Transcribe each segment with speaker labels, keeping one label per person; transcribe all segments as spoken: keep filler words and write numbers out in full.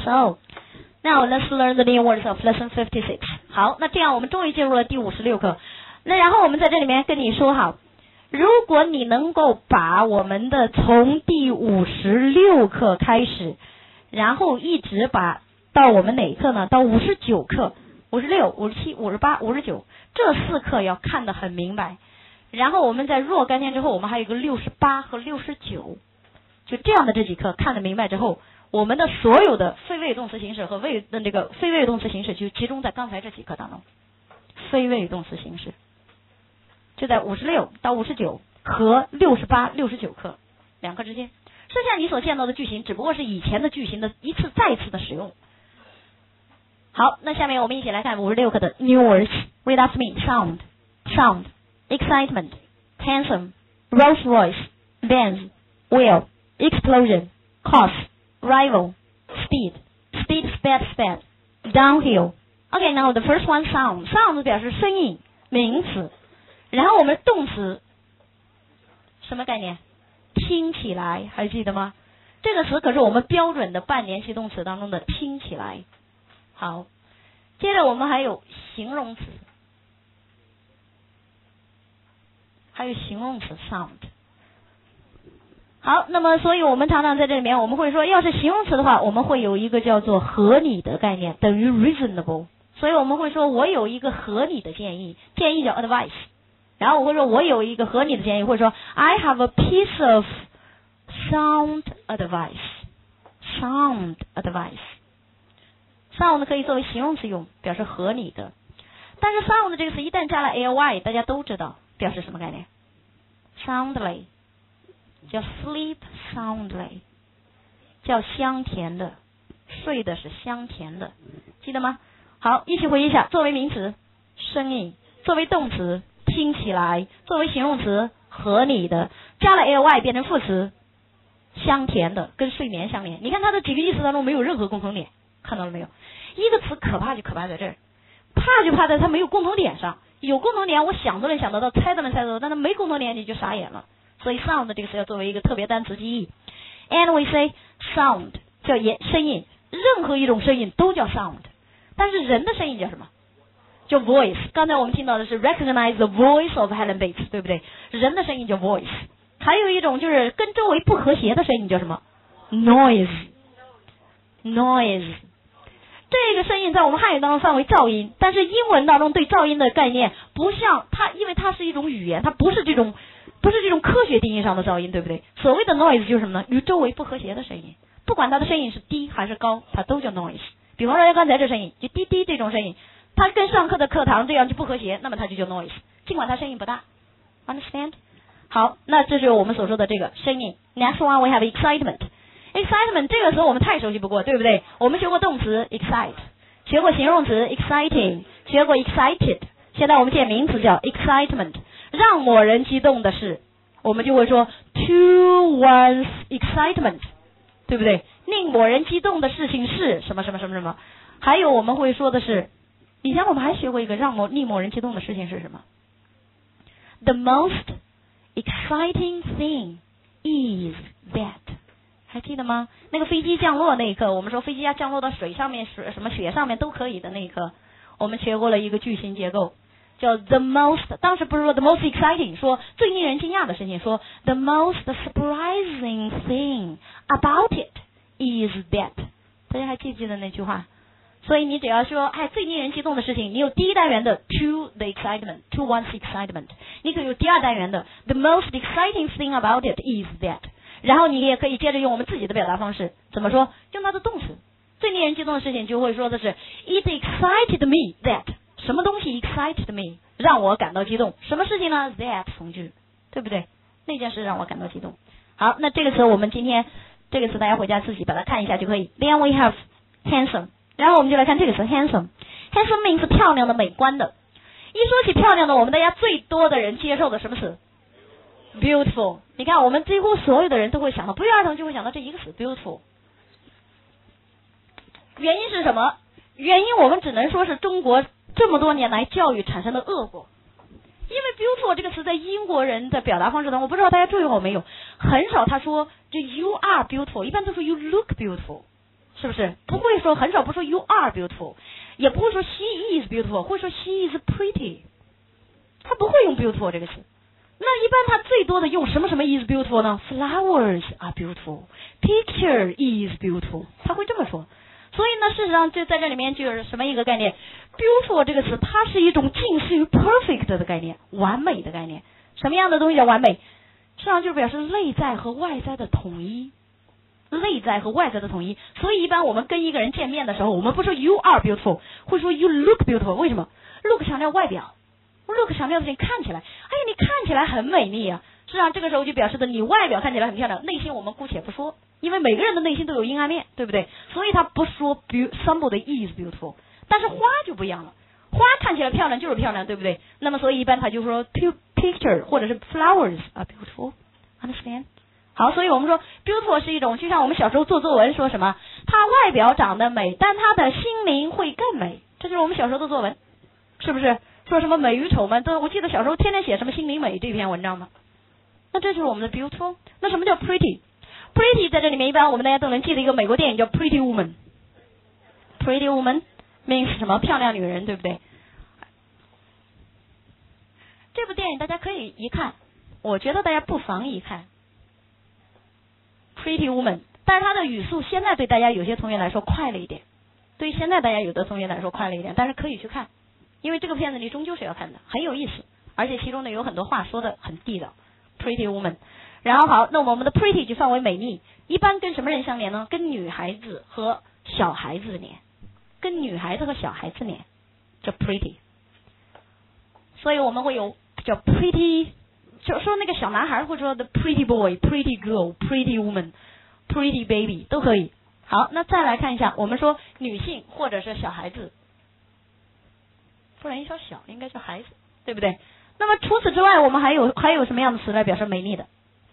Speaker 1: So now let's learn the new words of lesson fifty-six. 好，那这样我们终于进入了第五十六课。那然后我们在这里面跟你说好，如果你能够把我们的从第五十六课开始，然后一直把到我们哪一课呢？到五十九课，五十六、五十七、五十八、五十九，这四课要看得很明白。然后我们在若干天之后，我们还有一个六十八和六十九，就这样的这几课看得明白之后，我们的所有的非谓语动词形式和谓的这个非谓语动词形式就集中在刚才这几课当中。非谓语动词形式就在五十六到五十九和六十八、六十九课两课之间。剩下你所见到的句型只不过是以前的句型的一次再一次的使用。好，那下面我们一起来看五十六课的 new words. Read after me. Sound, sound, excitement, handsome, Rolls Royce, Benz, wheel, explosion, course, rival, speed, speed, sped, sped, downhill. Okay, now the first one, sound. Sound 表示声音，名词。然后我们动词什么概念？听起来，还记得吗？这个词可是我们标准的半联系动词当中的听起来。好，接着我们还有形容词，还有形容词 sound。好，那么所以我们常常在这里面我们会说，要是形容词的话，我们会有一个叫做合理的概念，等于 reasonable。所以我们会说我有一个合理的建议，建议叫 advice。然后我会说我有一个合理的建议，或者说 I have a piece of sound advice. Sound advice。sound 可以作为形容词用，表示合理的。但是 sound 这个词一旦加了 ly， 大家都知道表示什么概念 ？soundly 叫 sleep soundly， 叫香甜的，睡的是香甜的，记得吗？好，一起回忆一下。作为名词，声音；作为动词，听起来；作为形容词，合理的；加了 ly 变成副词，香甜的，跟睡眠相连。你看它的几个意思当中没有任何共同点，看到了没有？一个词可怕就可怕在这儿，怕就怕在它没有共同点上。有共同点我想都能想得到，猜都能猜得到，但它没共同点你就傻眼了。所以 sound 这个词要作为一个特别单词记忆。And we say sound 叫声音，任何一种声音都叫 sound。但是人的声音叫什么？叫 voice。刚才我们听到的是 recognize the voice of Helen Bates， 对不对？人的声音叫 voice。还有一种就是跟周围不和谐的声音叫什么？ noise。 noise。 这个声音在我们汉语当中范为噪音，但是英文当中对噪音的概念不像它，因为它是一种语言，它不是这种不是这种科学定义上的噪音，对不对？所谓的 noise 就是什么呢？与周围不和谐的声音，不管它的声音是低还是高，它都叫 noise。比方说刚才这声音就滴滴这种声音，它跟上课的课堂这样就不和谐，那么它就叫 noise， 尽管它声音不大。 Understand？ 好，那这是我们所说的这个声音。 Next one we have excitement。 excitement 这个词我们太熟悉不过，对不对？我们学过动词 excite， 学过形容词 exciting， 学过 excited， 现在我们见名词叫 excitement。 让某人激动的事，我们就会说 to one's excitement， 对不对？令某人激动的事情是什么什么什么什么。还有我们会说的是，以前我们还学过一个让某令某人激动的事情是什么？ The most exciting thing is that。 还记得吗？那个飞机降落那一刻，我们说飞机要降落到水上面、水什么雪上面都可以的那一刻，我们学过了一个句型结构，叫 the most。 当时不是说 the most exciting， 说最令人惊讶的事情，说 the most surprising thing about it is that。 大家还记不记得那句话？所以你只要说哎最令人激动的事情，你有第一单元的 to the excitement， to one's excitement， 你可以有第二单元的 the most exciting thing about it is that。 然后你也可以接着用我们自己的表达方式，怎么说？用它的动词。最令人激动的事情就会说的是 it excited me that。 什么东西 excited me 让我感到激动？什么事情呢？ that 从句，对不对？那件事让我感到激动。好，那这个词我们今天这个词大家回家自己把它看一下就可以。Then we have handsome。 然后我们就来看这个词 handsome。 handsome means 漂亮的、美观的。一说起漂亮的，我们大家最多的人接受的什么词？ beautiful。 你看我们几乎所有的人都会想到，不约而同就会想到这一个词 beautiful。 原因是什么？原因我们只能说是中国这么多年来教育产生的恶果。因为 beautiful 这个词在英国人的表达方式当中，我不知道大家注意过没有，很少他说就 you are beautiful， 一般都说 you look beautiful， 是不是？不会说，很少不说 you are beautiful， 也不会说 she is beautiful， 会说 she is pretty， 他不会用 beautiful 这个词。那一般他最多的用什么什么 is beautiful 呢？ Flowers are beautiful， picture is beautiful， 他会这么说。所以呢，事实上就在这里面就是什么一个概念 ？beautiful 这个词，它是一种近似于 perfect 的概念，完美的概念。什么样的东西叫完美？实际上就表示内在和外在的统一，内在和外在的统一。所以一般我们跟一个人见面的时候，我们不说 you are beautiful， 会说 you look beautiful。为什么 ？look 强调外表 ，look 强调的是你看起来，哎呀，你看起来很美丽啊。实际上这个时候就表示的你外表看起来很漂亮，内心我们姑且不说，因为每个人的内心都有阴暗面，对不对？所以他不说 somebody is beautiful， 但是花就不一样了。花看起来漂亮就是漂亮，对不对？那么所以一般他就说 picture 或者是 flowers are beautiful， understand？ 好，所以我们说 beautiful 是一种，就像我们小时候做作文说什么，他外表长得美，但他的心灵会更美，这就是我们小时候的作文，是不是？说什么美与丑嘛，都我记得小时候天天写什么心灵美这篇文章嘛。那这就是我们的 beautiful。那什么叫 pretty？pretty 在这里面一般我们大家都能记得一个美国电影叫 Pretty Woman。Pretty Woman means 什么？漂亮女人，对不对？这部电影大家可以一看，我觉得大家不妨一看 Pretty Woman， 但是它的语速现在对大家有些同学来说快了一点，对于现在大家有的同学来说快了一点，但是可以去看，因为这个片子你终究是要看的，很有意思，而且其中呢有很多话说的很地道。Pretty Woman， 然后好，那我们的 pretty 就范围美丽，一般跟什么人相连呢？跟女孩子和小孩子连，跟女孩子和小孩子连，叫 pretty。所以我们会有叫 pretty， 就说那个小男孩会说的 pretty boy、pretty girl、pretty woman、pretty baby 都可以。好，那再来看一下，我们说女性或者是小孩子，不然一说小应该叫孩子，对不对？那么除此之外，我们还有还有什么样的词来表示美丽的？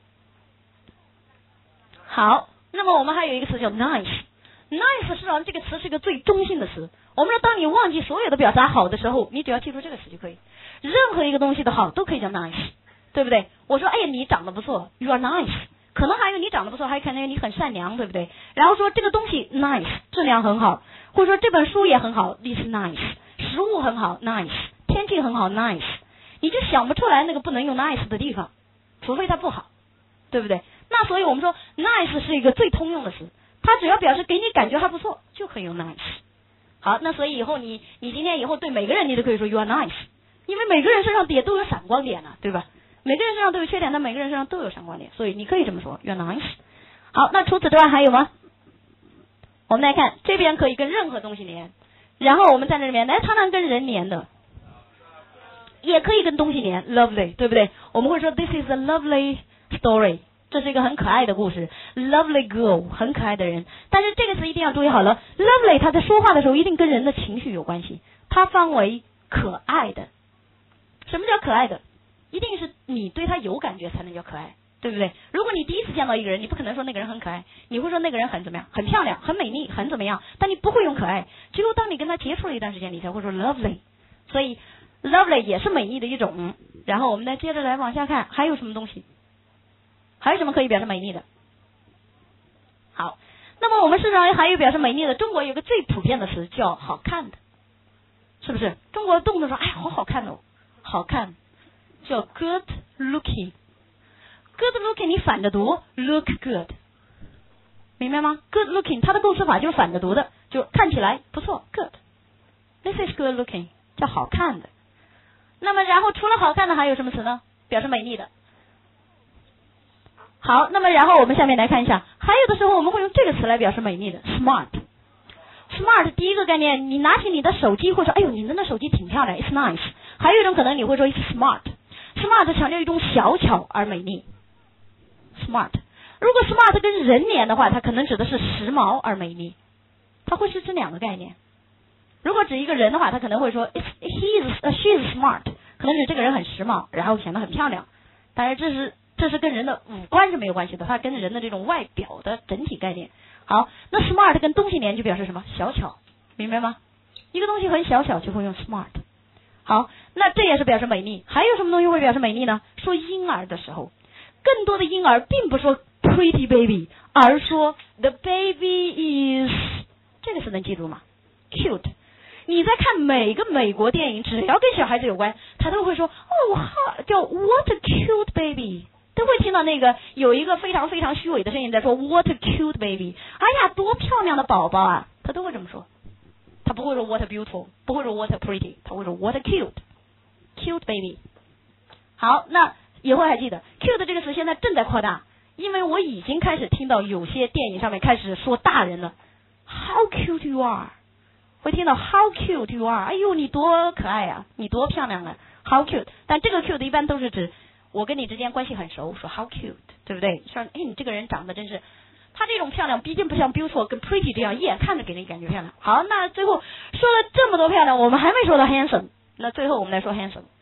Speaker 1: 好，那么我们还有一个词叫 nice。nice 实际上这个词是一个最中性的词。我们说，当你忘记所有的表达好的时候，你只要记住这个词就可以。任何一个东西的好都可以叫 nice， 对不对？我说，哎呀，你长得不错 ，you are nice。可能还有你长得不错，还可能你很善良，对不对？然后说这个东西 nice， 质量很好，或者说这本书也很好 ，this nice。食物很好 ，nice。天气很好 ，nice。你就想不出来那个不能用 nice 的地方，除非它不好，对不对？那所以我们说 nice 是一个最通用的词，它只要表示给你感觉还不错，就可以用 nice。好，那所以以后你你今天以后对每个人你都可以说 you are nice， 因为每个人身上也都有闪光点啊，对吧？每个人身上都有缺点，但每个人身上都有闪光点，所以你可以这么说 you are nice。好，那除此之外还有吗？我们来看这边可以跟任何东西连，然后我们在这里面，哎，它能跟人连的。也可以跟东西连 lovely， 对不对？我们会说 this is a lovely story， 这是一个很可爱的故事 lovely girl， 很可爱的人。但是这个词一定要注意好了， lovely 它在说话的时候一定跟人的情绪有关系，它分为可爱的。什么叫可爱的？一定是你对他有感觉才能叫可爱，对不对？如果你第一次见到一个人，你不可能说那个人很可爱，你会说那个人很怎么样，很漂亮，很美丽，很怎么样，但你不会用可爱。只有当你跟他接触了一段时间，你才会说 lovely。 所以lovely 也是美丽的一种。然后我们再接着来往下看，还有什么东西？还有什么可以表示美丽的？好，那么我们市场还有表示美丽的，中国有个最普遍的词叫好看的，是不是？中国动不动说，哎，好好看哦，好看，叫 good looking。good looking 你反着读 look good， 明白吗？ good looking 它的构词法就是反着读的，就看起来不错 good， this is good looking 叫好看的。那么然后除了好看的还有什么词呢？表示美丽的。好，那么然后我们下面来看一下，还有的时候我们会用这个词来表示美丽的 smart。 smart 第一个概念，你拿起你的手机会说，哎呦，你的那手机挺漂亮 it's nice。 还有一种可能你会说 it's smart。 smart 强调一种小巧而美丽 smart。 如果 smart 跟人连的话，它可能指的是时髦而美丽，它会是这两个概念。如果指一个人的话，他可能会说 It's, he is, uh, she is smart， 可能指这个人很时髦，然后显得很漂亮。但是这是这是跟人的五官是没有关系的，它跟人的这种外表的整体概念。好，那 smart 跟东西连就表示什么？小巧，明白吗？一个东西很小巧就会用 smart。 好，那这也是表示美丽。还有什么东西会表示美丽呢？说婴儿的时候，更多的婴儿并不说 pretty baby， 而说 the baby is， 这个词能记住吗 ？cute。你在看每个美国电影，只要跟小孩子有关，他都会说哦，哈，叫 what a cute baby， 都会听到那个有一个非常非常虚伪的声音在说 what a cute baby， 哎呀，多漂亮的宝宝啊，他都会这么说，他不会说 what a beautiful， 不会说 what a pretty， 他会说 what a cute cute baby。好，那以后还记得 cute 这个词现在正在扩大，因为我已经开始听到有些电影上面开始说大人了 ，how cute you are。会听到 how cute you are， 哎呦你多可爱啊，你多漂亮啊 ，how cute。但这个 cute 一般都是指我跟你之间关系很熟，说 how cute， 对不对？说哎你这个人长得真是，他这种漂亮毕竟不像 beautiful 跟 pretty 这样一眼看着给人感觉漂亮。好，那最后说了这么多漂亮，我们还没说到 handsome， 那最后我们来说 handsome。